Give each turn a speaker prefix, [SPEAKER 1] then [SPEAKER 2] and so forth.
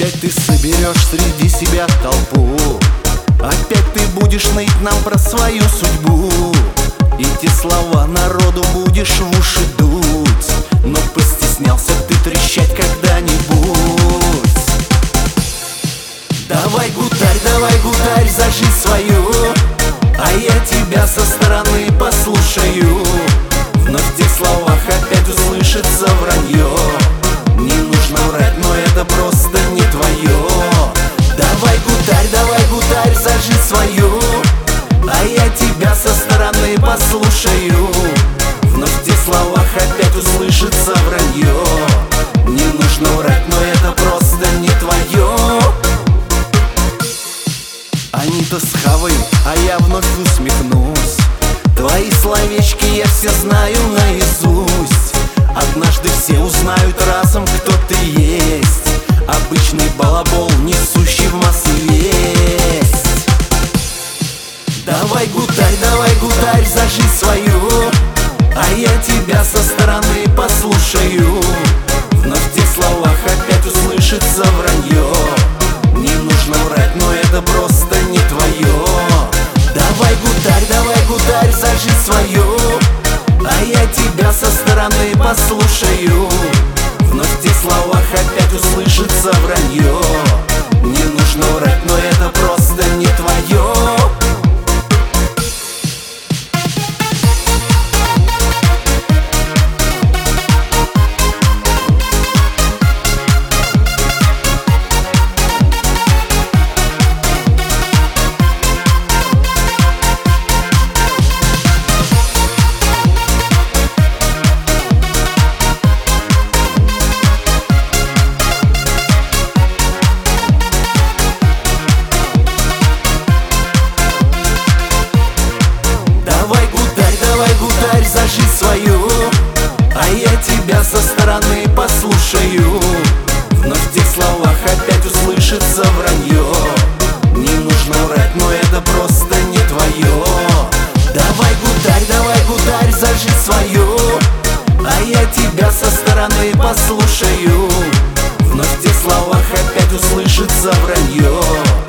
[SPEAKER 1] Опять ты соберешь среди себя толпу, опять ты будешь ныть нам про свою судьбу. Эти слова народу будешь в уши дуть, но постеснялся ты трещать когда-нибудь. Давай, гутарь за жизнь свою, а я тебя со стороны послушаю. Вновь в тех словах опять услышится вранье. Не нужно врать, но это просто не твое. Давай, гутарь за жизнь свою, а я тебя со стороны послушаю. Вновь в тех словах опять услышится вранье. Не нужно врать, но это просто не твое. Они-то схавают, а я вновь усмехнусь. Твои словечки я все знаю наизусть. Однажды все узнают разом, кто ты есть. Обычный балабол, несущий в массы весть. Давай, гутарь за жизнь свою, а я тебя со стороны послушаю. Вновь в тех словах опять услышится вранье. Не нужно врать, но это просто не твое. Давай, гутарь за жизнь свою, а я тебя со стороны послушаю. Вновь в тех словах опять услышится вранье. Не нужно врать, но это просто не твое. Гутарь за жизнь свою, а я тебя со стороны послушаю. Вновь в тех словах опять услышится вранье. Не нужно врать, но это просто не твое. Давай, гутарь за жизнь свою, а я тебя со стороны послушаю. Вновь в тех словах опять услышится вранье.